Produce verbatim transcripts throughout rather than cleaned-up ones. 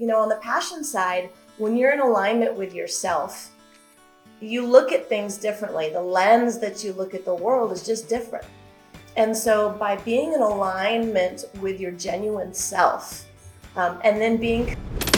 You know, on the passion side, when you're in alignment with yourself, you look at things differently. The lens that you look at the world is just different. And so by being in alignment with your genuine self, um, and then being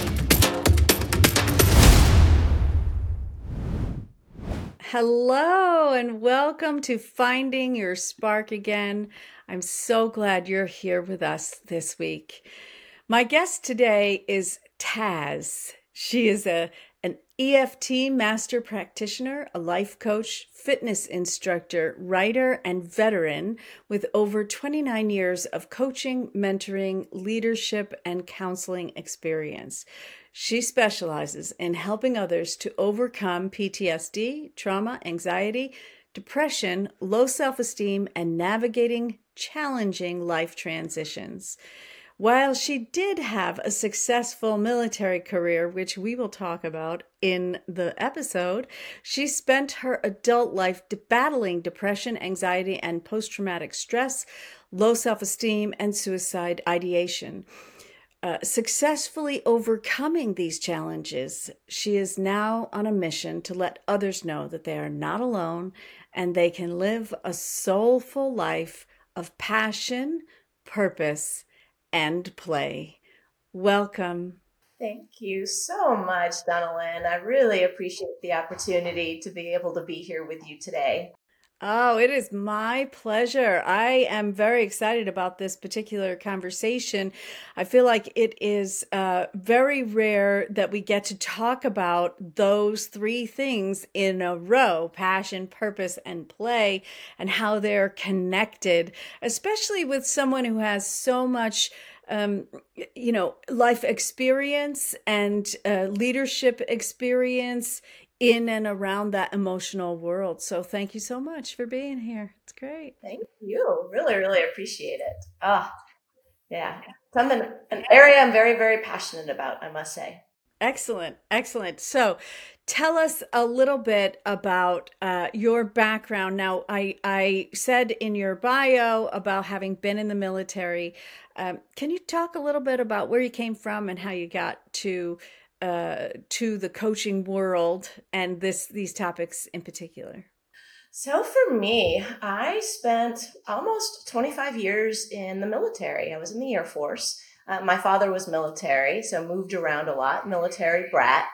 Hello and welcome to Finding Your Spark Again. I'm so glad you're here with us this week. My guest today is Taz. She is a an E F T master practitioner, a life coach, fitness instructor, writer, and veteran with over twenty-nine years of coaching, mentoring, leadership, and counseling experience. She specializes in helping others to overcome P T S D, trauma, anxiety, depression, low self-esteem, and navigating challenging life transitions. While she did have a successful military career, which we will talk about in the episode, she spent her adult life battling depression, anxiety, and post-traumatic stress, low self-esteem, and suicide ideation. Uh, successfully overcoming these challenges, she is now on a mission to let others know that they are not alone and they can live a soulful life of passion, purpose, and play. Welcome. Thank you so much, Donalyn. I really appreciate the opportunity to be able to be here with you today. Oh, it is my pleasure. I am very excited about this particular conversation. I feel like it is uh, very rare that we get to talk about those three things in a row: passion, purpose, and play, and how they're connected, especially with someone who has so much um, you know, life experience and uh, leadership experience in and around that emotional world. So thank you so much for being here. It's great. Thank you. Really, really appreciate it. Ah, yeah. Something, an area I'm very, very passionate about, I must say. Excellent. Excellent. So tell us a little bit about uh, your background. Now, I, I said in your bio about having been in the military. Um, can you talk a little bit about where you came from and how you got to uh, to the coaching world and this these topics in particular? So for me, I spent almost twenty-five years in the military. I was in the Air Force. Uh, my father was military, so moved around a lot, military brat.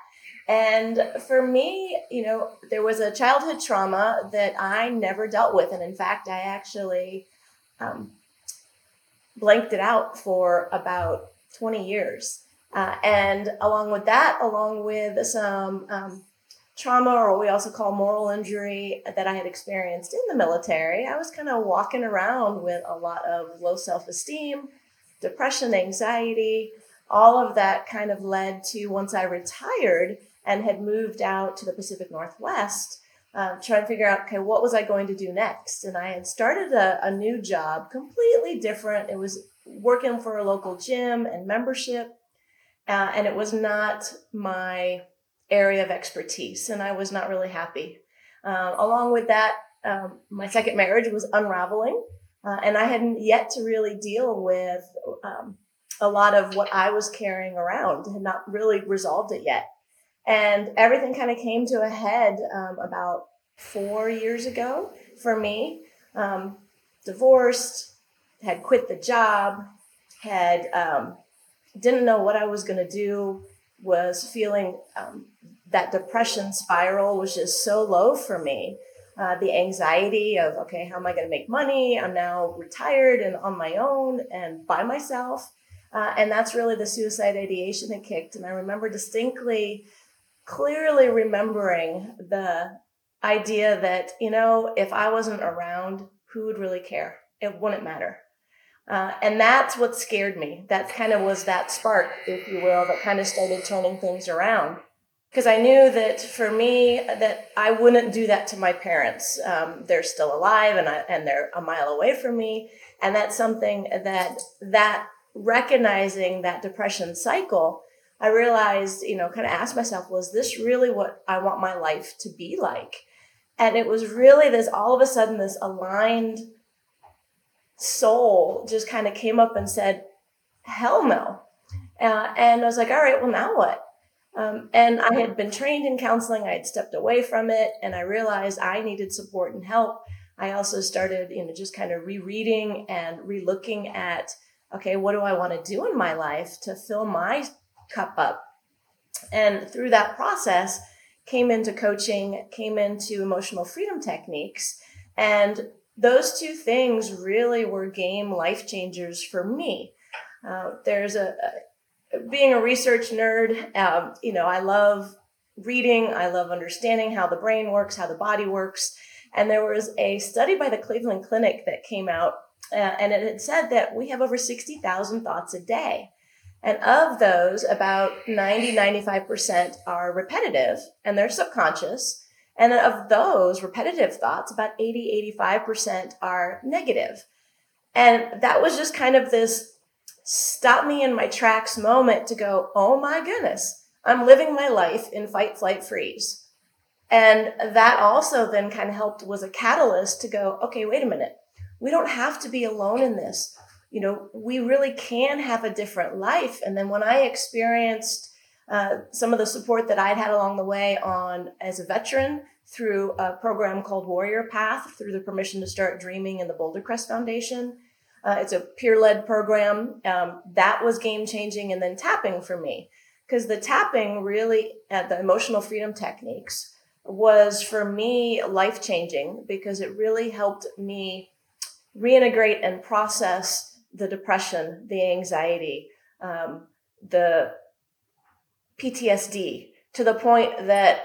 And for me, you know, there was a childhood trauma that I never dealt with. And in fact, I actually um, blanked it out for about twenty years. Uh, and along with that, along with some um, trauma, or we also call moral injury, that I had experienced in the military, I was kind of walking around with a lot of low self-esteem, depression, anxiety. All of that kind of led to, once I retired and had moved out to the Pacific Northwest, uh, trying to figure out, okay, what was I going to do next? And I had started a, a new job, completely different. It was working for a local gym and membership, uh, and it was not my area of expertise, and I was not really happy. Uh, along with that, um, my second marriage was unraveling, uh, and I hadn't yet to really deal with um, a lot of what I was carrying around, had not really resolved it yet. And everything kind of came to a head um, about four years ago for me. Um, divorced, had quit the job, had um, didn't know what I was going to do, was feeling um, that depression spiral was just so low for me. Uh, the anxiety of, okay, how am I going to make money? I'm now retired and on my own and by myself. Uh, and that's really the suicide ideation that kicked. And I remember distinctly, clearly remembering the idea that, you know, if I wasn't around, who would really care? It wouldn't matter. Uh, and that's what scared me. That kind of was that spark, if you will, that kind of started turning things around. Because I knew that for me, that I wouldn't do that to my parents. Um, they're still alive, and I, and they're a mile away from me. And that's something that that recognizing that depression cycle, I realized, you know, kind of asked myself, was this really what I want my life to be like? And it was really this, all of a sudden, this aligned soul just kind of came up and said, hell no. Uh, and I was like, all right, well, now what? Um, and I had been trained in counseling. I had stepped away from it, and I realized I needed support and help. I also started, you know, just kind of rereading and relooking at, okay, what do I want to do in my life to fill my cup up? And through that process, came into coaching, came into emotional freedom techniques, and those two things really were game life changers for me. Uh, there's a, a being a research nerd, um, you know, I love reading, I love understanding how the brain works, how the body works. And there was a study by the Cleveland Clinic that came out, uh, and it had said that we have over sixty thousand thoughts a day. And of those, about ninety, ninety-five percent are repetitive and they're subconscious. And of those repetitive thoughts, about eighty, eighty-five percent are negative. And that was just kind of this stop me in my tracks moment to go, oh my goodness, I'm living my life in fight, flight, freeze. And that also then kind of helped, was a catalyst to go, okay, wait a minute. We don't have to be alone in this. You know, we really can have a different life. And then when I experienced uh, some of the support that I'd had along the way on as a veteran through a program called Warrior Path, through the Permission to Start Dreaming and the Boulder Crest Foundation, uh, it's a peer-led program. Um, that was game-changing. And then tapping for me, because the tapping really, uh, the emotional freedom techniques, was for me life-changing because it really helped me reintegrate and process the depression, the anxiety, um, the P T S D, to the point that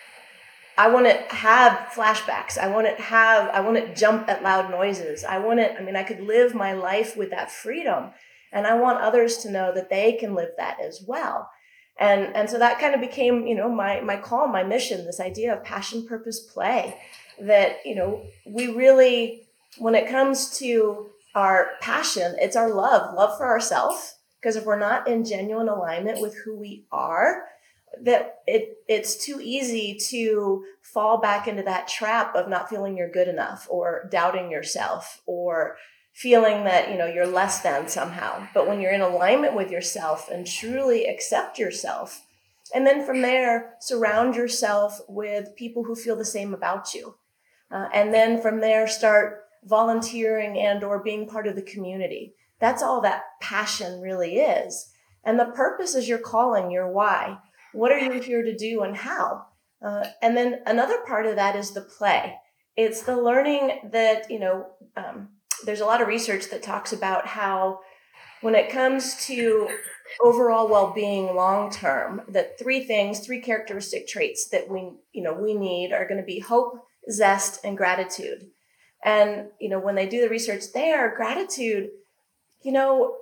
I wouldn't have flashbacks. I wouldn't have, I wouldn't jump at loud noises. I wouldn't, I mean, I could live my life with that freedom. And I want others to know that they can live that as well. And, and so that kind of became, you know, my, my call, my mission, this idea of passion, purpose, play, that, you know, we really, when it comes to our passion, it's our love, love for ourselves. Because if we're not in genuine alignment with who we are, that it it's too easy to fall back into that trap of not feeling you're good enough, or doubting yourself, or feeling that, you know, you're less than somehow. But when you're in alignment with yourself and truly accept yourself, and then from there, surround yourself with people who feel the same about you. Uh, and then from there, start volunteering and or being part of the community. That's all that passion really is. And the purpose is your calling, your why. What are you here to do and how? Uh, and then another part of that is the play. It's the learning that, you know, um, there's a lot of research that talks about how when it comes to overall well-being long-term, that three things, three characteristic traits that we, you know, we need are going to be hope, zest, and gratitude. And, you know, when they do the research there, gratitude, you know,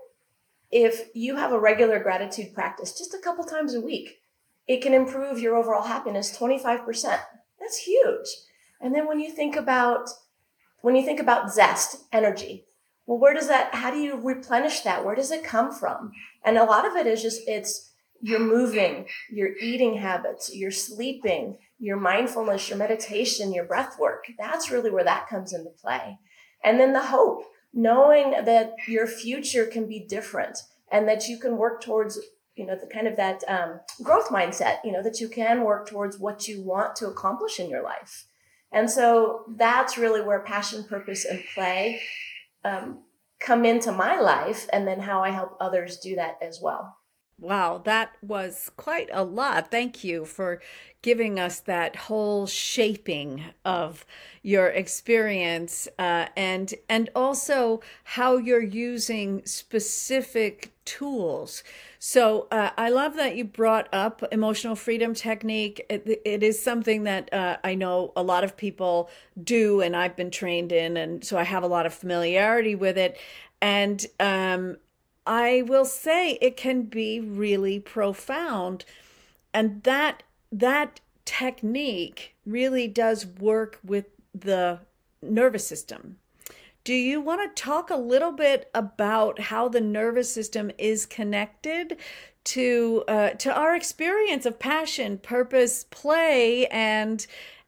if you have a regular gratitude practice just a couple times a week, it can improve your overall happiness twenty-five percent. That's huge. And then when you think about, when you think about zest, energy, well, where does that, how do you replenish that? Where does it come from? And a lot of it is just, it's your moving, your eating habits, your sleeping, your mindfulness, your meditation, your breath work. That's really where that comes into play. And then the hope, knowing that your future can be different and that you can work towards, you know, the kind of that um, growth mindset, you know, that you can work towards what you want to accomplish in your life. And so that's really where passion, purpose, and play um, come into my life, and then how I help others do that as well. Wow, that was quite a lot. Thank you for giving us that whole shaping of your experience, uh, and and also how you're using specific tools. So uh, I love that you brought up emotional freedom technique. It, it is something that uh, I know a lot of people do, and I've been trained in, and so I have a lot of familiarity with it. And um, I will say it can be really profound, and that that technique really does work with the nervous system. Do you want to talk a little bit about how the nervous system is connected to uh, to our experience of passion, purpose, play, and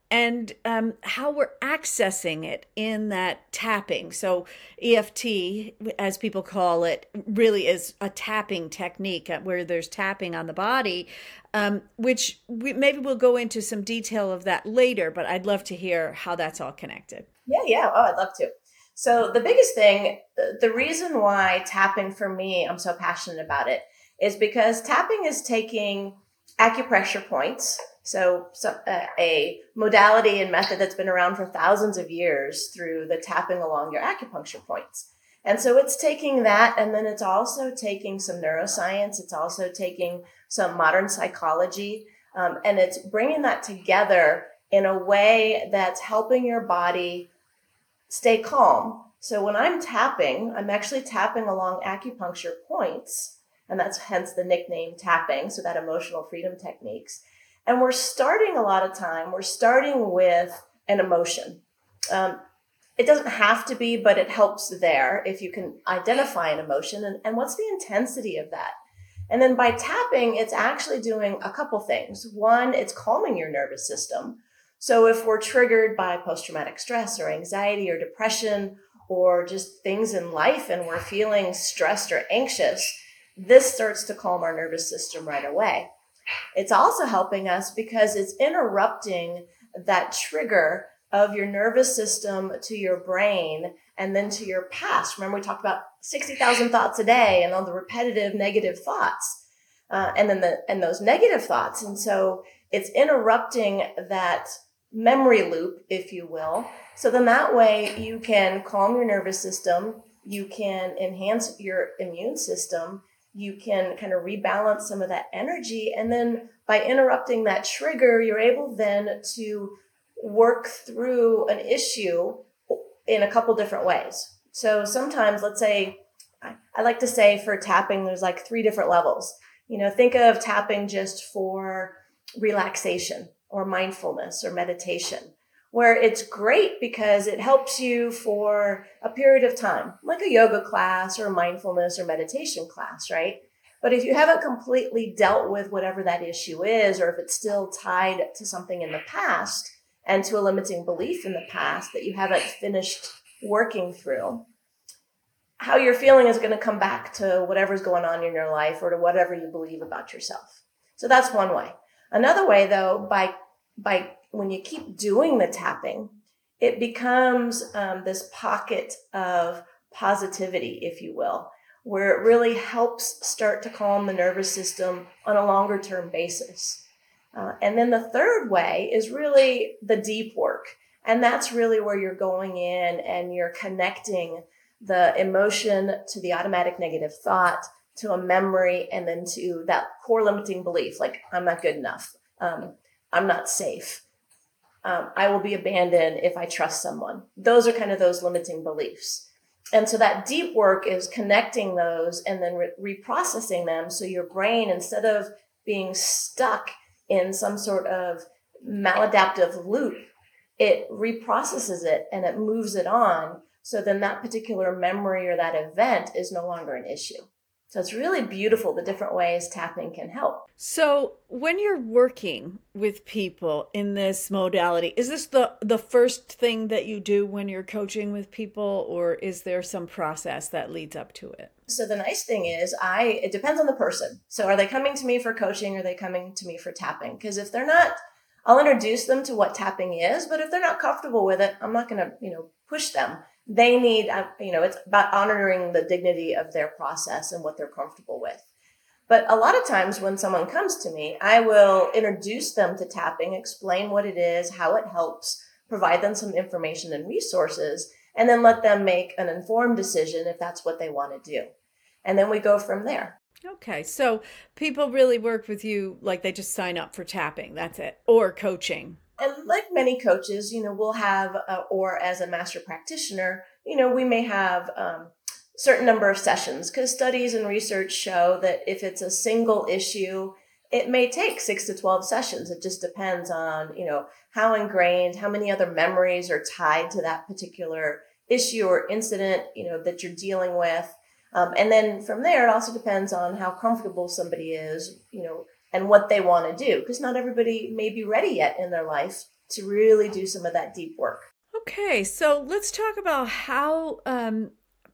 and um, how we're accessing it in that tapping. So E F T, as people call it, really is a tapping technique uh, where there's tapping on the body, um, which we, maybe we'll go into some detail of that later, but I'd love to hear how that's all connected. Yeah, yeah. Oh, I'd love to. So the biggest thing, the the reason why tapping for me, I'm so passionate about it, is because tapping is taking acupressure points. So, so uh, a modality and method that's been around for thousands of years through the tapping along your acupuncture points. And so it's taking that, and then it's also taking some neuroscience. It's also taking some modern psychology, um, and it's bringing that together in a way that's helping your body stay calm. So when I'm tapping, I'm actually tapping along acupuncture points, and that's hence the nickname tapping, so that emotional freedom techniques. And we're starting a lot of time, we're starting with an emotion. Um, it doesn't have to be, but it helps there if you can identify an emotion and, and what's the intensity of that. And then by tapping, it's actually doing a couple things. One, it's calming your nervous system. So if we're triggered by post-traumatic stress or anxiety or depression or just things in life and we're feeling stressed or anxious, this starts to calm our nervous system right away. It's also helping us because it's interrupting that trigger of your nervous system to your brain and then to your past. Remember, we talked about sixty thousand thoughts a day and all the repetitive negative thoughts, uh, and then the and those negative thoughts. And so it's interrupting that memory loop, if you will. So then that way you can calm your nervous system, you can enhance your immune system, you can kind of rebalance some of that energy. And then by interrupting that trigger, you're able then to work through an issue in a couple different ways. So sometimes, let's say, I, I like to say for tapping, there's like three different levels. You know, think of tapping just for relaxation or mindfulness or meditation, where it's great because it helps you for a period of time, like a yoga class or a mindfulness or meditation class, right? But if you haven't completely dealt with whatever that issue is, or if it's still tied to something in the past and to a limiting belief in the past that you haven't finished working through, how you're feeling is going to come back to whatever's going on in your life or to whatever you believe about yourself. So that's one way. Another way, though, by by when you keep doing the tapping, it becomes um, this pocket of positivity, if you will, where it really helps start to calm the nervous system on a longer term basis. Uh, and then the third way is really the deep work. And that's really where you're going in and you're connecting the emotion to the automatic negative thought, to a memory, and then to that core limiting belief, like I'm not good enough. Um, I'm not safe. Um, I will be abandoned if I trust someone. Those are kind of those limiting beliefs. And so that deep work is connecting those and then re- reprocessing them. So your brain, instead of being stuck in some sort of maladaptive loop, it reprocesses it and it moves it on. So then that particular memory or that event is no longer an issue. So it's really beautiful, the different ways tapping can help. So when you're working with people in this modality, is this the, the first thing that you do when you're coaching with people, or is there some process that leads up to it? So the nice thing is I, it depends on the person. So are they coming to me for coaching? Or are they coming to me for tapping? Because if they're not, I'll introduce them to what tapping is, but if they're not comfortable with it, I'm not going to, you know, push them. They need, you know, it's about honoring the dignity of their process and what they're comfortable with. But a lot of times when someone comes to me, I will introduce them to tapping, explain what it is, how it helps, provide them some information and resources, and then let them make an informed decision if that's what they want to do. And then we go from there. Okay, so people really work with you like they just sign up for tapping, that's it, or coaching. And like many coaches, you know, we'll have, uh, or as a master practitioner, you know, we may have um, certain number of sessions, because studies and research show that if it's a single issue, it may take six to twelve sessions. It just depends on, you know, how ingrained, how many other memories are tied to that particular issue or incident, you know, that you're dealing with. Um, and then from there, it also depends on how comfortable somebody is, you know, and what they want to do, because not everybody may be ready yet in their life to really do some of that deep work. Okay, so let's talk about how um,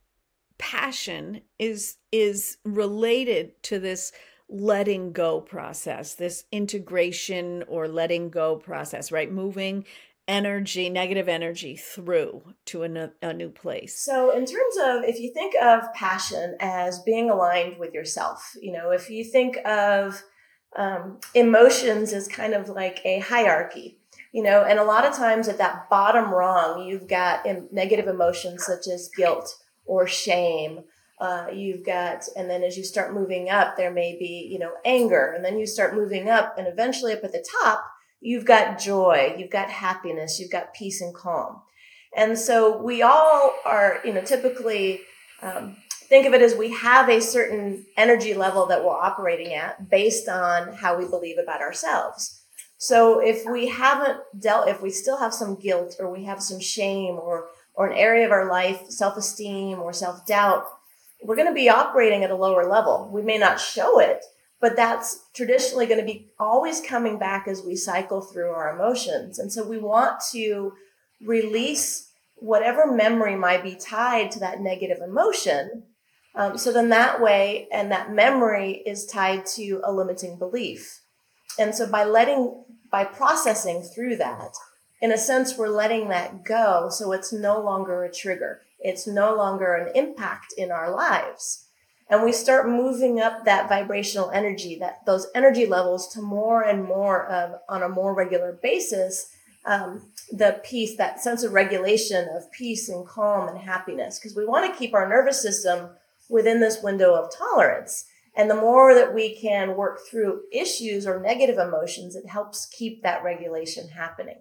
passion is is related to this letting go process, this integration or letting go process, right? Moving energy, negative energy through to a, no- a new place. So, in terms of, if you think of passion as being aligned with yourself, you know, if you think of um, emotions as kind of like a hierarchy, you know, and a lot of times at that bottom rung, you've got em- negative emotions such as guilt or shame. Uh, you've got, and then as you start moving up, there may be, you know, anger, and then you start moving up, and eventually up at the top, you've got joy, you've got happiness, you've got peace and calm. And so we all are, you know, typically um, think of it as we have a certain energy level that we're operating at based on how we believe about ourselves. So if we haven't dealt, if we still have some guilt, or we have some shame, or or an area of our life, self-esteem or self-doubt, we're going to be operating at a lower level. We may not show it, but that's traditionally going to be always coming back as we cycle through our emotions. And so we want to release whatever memory might be tied to that negative emotion. Um, so then that way, and that memory is tied to a limiting belief. And so by letting, by processing through that, in a sense, we're letting that go. So it's no longer a trigger. It's no longer an impact in our lives. And we start moving up that vibrational energy, that those energy levels, to more and more of, on a more regular basis, um, the peace, that sense of regulation of peace and calm and happiness, because we want to keep our nervous system within this window of tolerance. And the more that we can work through issues or negative emotions, it helps keep that regulation happening.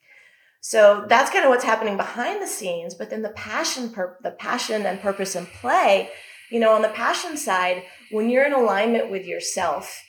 So that's kind of what's happening behind the scenes. But then the passion, pur- the passion and purpose and play, you know, on the passion side, when you're in alignment with yourself,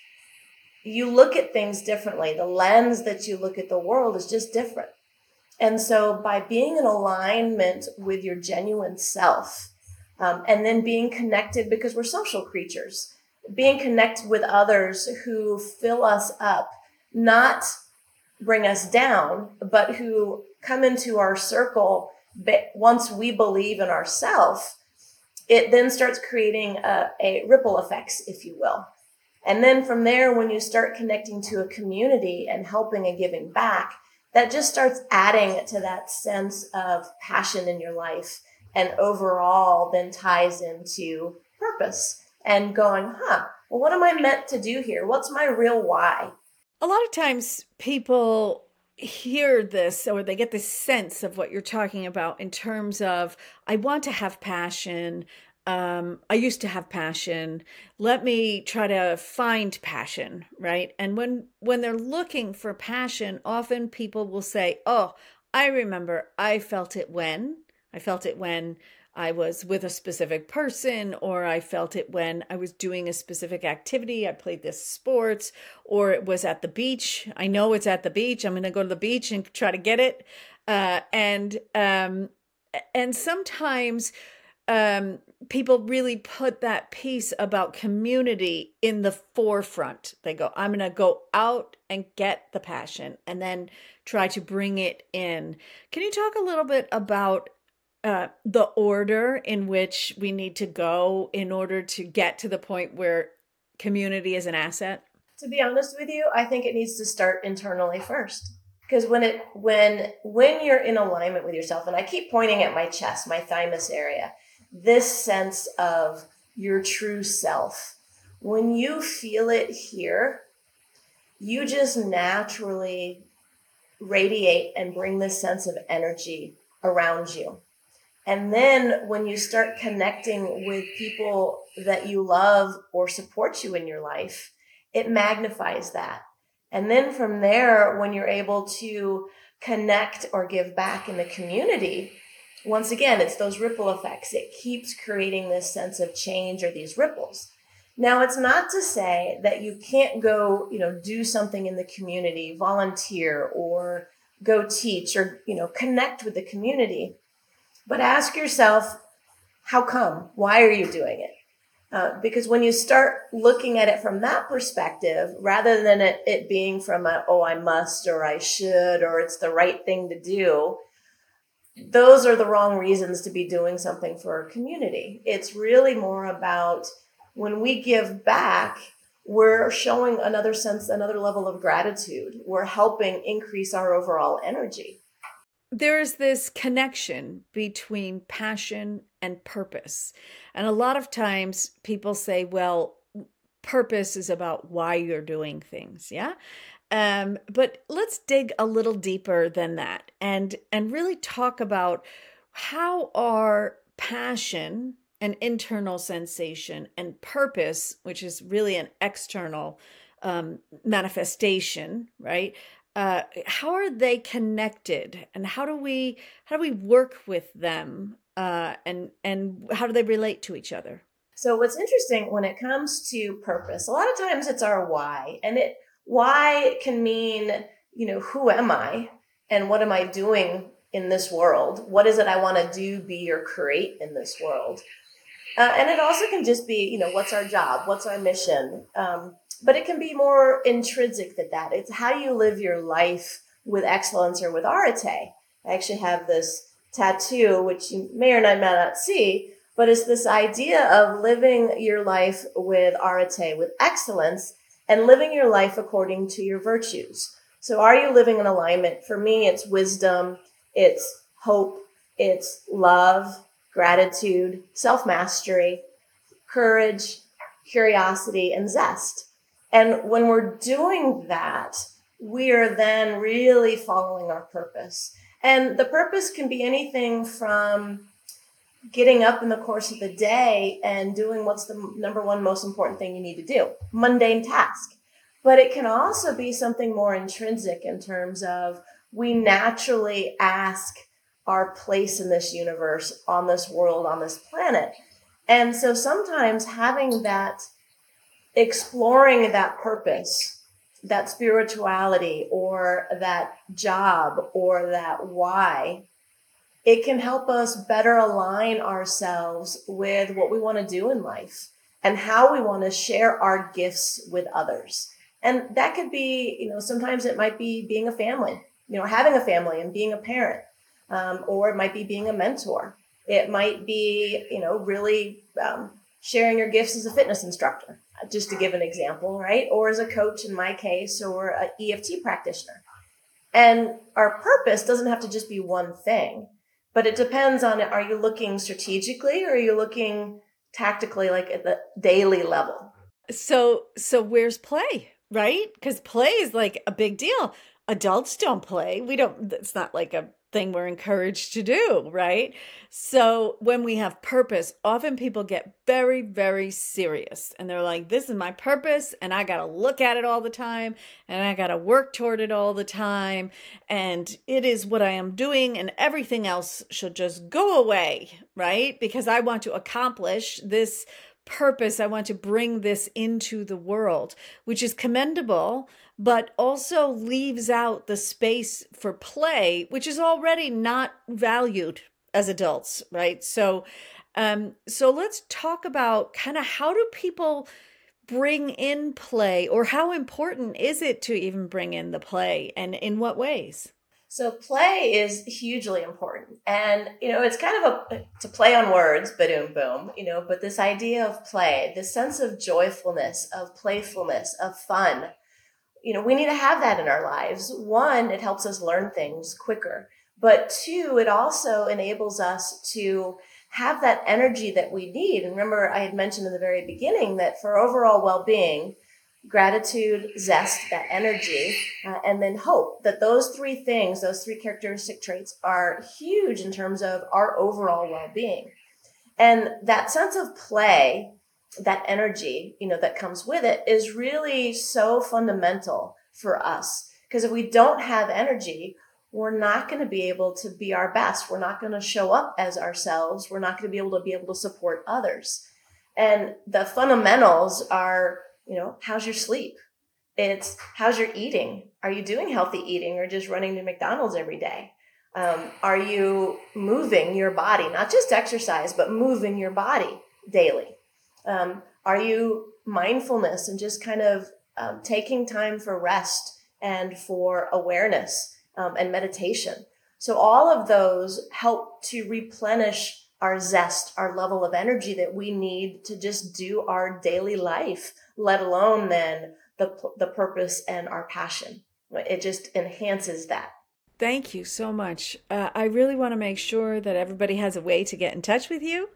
you look at things differently. The lens that you look at the world is just different. And so by being in alignment with your genuine self, um, and then being connected, because we're social creatures, being connected with others who fill us up, not bring us down, but who come into our circle once we believe in ourselves, it then starts creating a, a ripple effects, if you will. And then from there, when you start connecting to a community and helping and giving back, that just starts adding to that sense of passion in your life, and overall then ties into purpose and going, huh, well, what am I meant to do here? What's my real why? A lot of times people hear this, or they get this sense of what you're talking about in terms of, I want to have passion. Um, I used to have passion. Let me try to find passion, right? And when when they're looking for passion, often people will say, "Oh, I remember I felt it when I felt it when I was with a specific person, or I felt it when I was doing a specific activity. I played this sports, or it was at the beach. I know it's at the beach. I'm going to go to the beach and try to get it." Uh, and um, and sometimes um, people really put that piece about community in the forefront. They go, I'm going to go out and get the passion, and then try to bring it in. Can you talk a little bit about uh, the order in which we need to go in order to get to the point where community is an asset? To be honest with you, I think it needs to start internally first. Because when it when when you're in alignment with yourself, and I keep pointing at my chest, my thymus area, this sense of your true self, when you feel it here, you just naturally radiate and bring this sense of energy around you. And then when you start connecting with people that you love or support you in your life, it magnifies that. And then from there, when you're able to connect or give back in the community, once again, it's those ripple effects. It keeps creating this sense of change, or these ripples. Now, it's not to say that you can't go, you know, do something in the community, volunteer, or go teach, or, you know, connect with the community. But ask yourself, how come? Why are you doing it? Uh, because when you start looking at it from that perspective, rather than it, it being from a, oh, I must, or I should, or it's the right thing to do, those are the wrong reasons to be doing something for a community. It's really more about when we give back, we're showing another sense, another level of gratitude. We're helping increase our overall energy. There's this connection between passion and purpose. And a lot of times people say, well, purpose is about why you're doing things. Yeah. Um, but let's dig a little deeper than that and, and really talk about how our passion, an internal sensation, and purpose, which is really an external um, manifestation, right? Uh, how are they connected, and how do we how do we work with them, uh, and and how do they relate to each other? So what's interesting when it comes to purpose, a lot of times it's our why, and it why can mean, you know, who am I and what am I doing in this world? What is it I want to do, be, or create in this world? Uh, and it also can just be, you know, what's our job? What's our mission? Um, but it can be more intrinsic than that. It's how you live your life with excellence or with arete. I actually have this tattoo, which you may or may not see, but it's this idea of living your life with arete, with excellence, and living your life according to your virtues. So are you living in alignment? For me, it's wisdom, it's hope, it's love, gratitude, self-mastery, courage, curiosity, and zest. And when we're doing that, we are then really following our purpose. And the purpose can be anything from getting up in the course of the day and doing what's the number one most important thing you need to do, mundane task. But it can also be something more intrinsic in terms of we naturally ask our place in this universe, on this world, on this planet. And so sometimes having that, exploring that purpose, that spirituality, or that job, or that why, it can help us better align ourselves with what we want to do in life and how we want to share our gifts with others. And that could be, you know, sometimes it might be being a family, you know, having a family and being a parent. Um, or it might be being a mentor. It might be, you know, really um, sharing your gifts as a fitness instructor, just to give an example, right? Or as a coach in my case, or an E F T practitioner. And our purpose doesn't have to just be one thing, but it depends on, are you looking strategically or are you looking tactically, like at the daily level? So, so where's play, right? Because play is like a big deal. Adults don't play. We don't, it's not like a thing we're encouraged to do, right? So when we have purpose, often people get very, very serious and they're like, this is my purpose and I got to look at it all the time and I got to work toward it all the time. And it is what I am doing and everything else should just go away, right? Because I want to accomplish this purpose. I want to bring this into the world, which is commendable, but also leaves out the space for play, which is already not valued as adults, right? So, um, so let's talk about kind of how do people bring in play, or how important is it to even bring in the play, and in what ways? So play is hugely important. And, you know, it's kind of a, to play on words, boom, boom, you know, but this idea of play, this sense of joyfulness, of playfulness, of fun, you know, we need to have that in our lives. One, it helps us learn things quicker. But two, it also enables us to have that energy that we need. And remember, I had mentioned in the very beginning that for overall well-being, gratitude, zest, that energy, uh, and then hope, that those three things, those three characteristic traits are huge in terms of our overall well-being. And that sense of play, that energy, you know, that comes with it is really so fundamental for us. Because if we don't have energy, we're not going to be able to be our best. We're not going to show up as ourselves. We're not going to be able to be able to support others. And the fundamentals are, you know, how's your sleep? It's how's your eating? Are you doing healthy eating or just running to McDonald's every day? Um, are you moving your body, not just exercise, but moving your body daily? Um, are you mindfulness and just kind of um, taking time for rest and for awareness um, and meditation? So all of those help to replenish our zest, our level of energy that we need to just do our daily life, let alone then the, the purpose and our passion. It just enhances that. Thank you so much. Uh, I really want to make sure that everybody has a way to get in touch with you.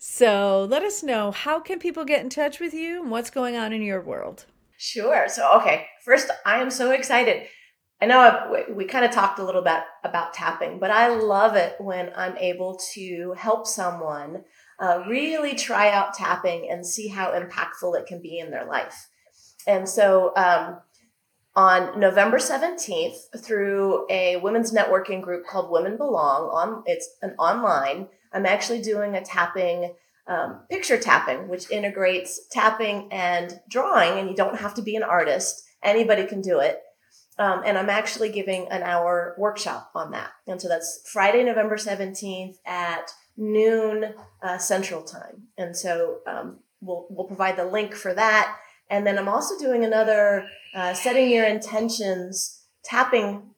So let us know, how can people get in touch with you and what's going on in your world? Sure. So, okay, first, I am so excited. I know I've, we, we kind of talked a little bit about tapping, but I love it when I'm able to help someone uh, really try out tapping and see how impactful it can be in their life. And so, um, on November seventeenth, through a women's networking group called Women Belong, on it's an online, I'm actually doing a tapping, um, picture tapping, which integrates tapping and drawing, and you don't have to be an artist. Anybody can do it. Um, and I'm actually giving an hour workshop on that. And so that's Friday, November seventeenth at noon uh, Central Time. And so um, we'll we'll provide the link for that. And then I'm also doing another uh, setting your intentions tapping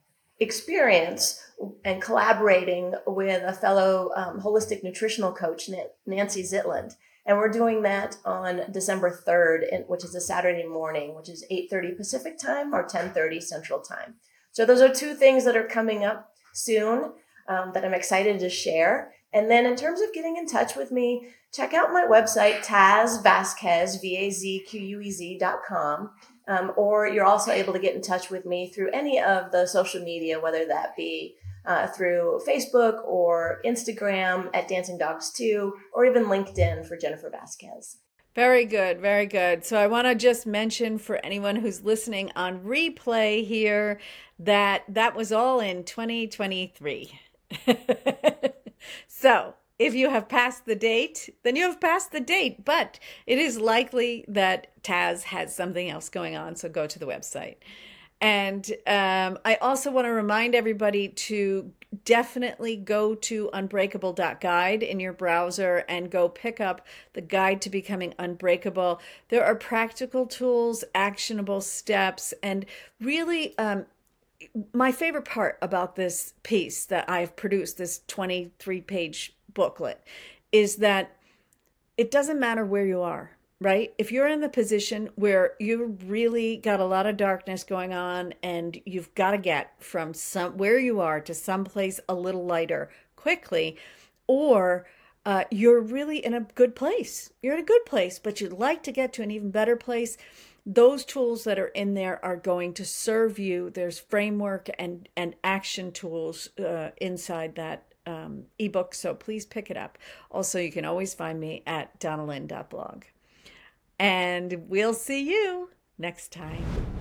experience and collaborating with a fellow um, holistic nutritional coach, Nancy Zitland. And we're doing that on December third, in, which is a Saturday morning, which is eight thirty Pacific time or ten thirty Central Time. So those are two things that are coming up soon um, that I'm excited to share. And then in terms of getting in touch with me, check out my website, Taz Vasquez, V A Z Q U E Z dot com. Um, or you're also able to get in touch with me through any of the social media, whether that be uh, through Facebook or Instagram at Dancing Dogs two, or even LinkedIn for Jennifer Vasquez. Very good, very good. So I want to just mention for anyone who's listening on replay here that that was all in twenty twenty-three. So if you have passed the date, then you have passed the date, but it is likely that Taz has something else going on, so go to the website. And um, I also want to remind everybody to definitely go to unbreakable dot guide in your browser and go pick up the Guide to Becoming Unbreakable. There are practical tools, actionable steps, and really um, my favorite part about this piece that I've produced, this twenty-three page booklet, is that it doesn't matter where you are, right? If you're in the position where you've really got a lot of darkness going on and you've got to get from some where you are to someplace a little lighter quickly, or uh, you're really in a good place, you're in a good place, but you'd like to get to an even better place, those tools that are in there are going to serve you. There's framework and, and action tools uh, inside that um, ebook, so please pick it up. Also, you can always find me at donna lynn dot blog. And we'll see you next time.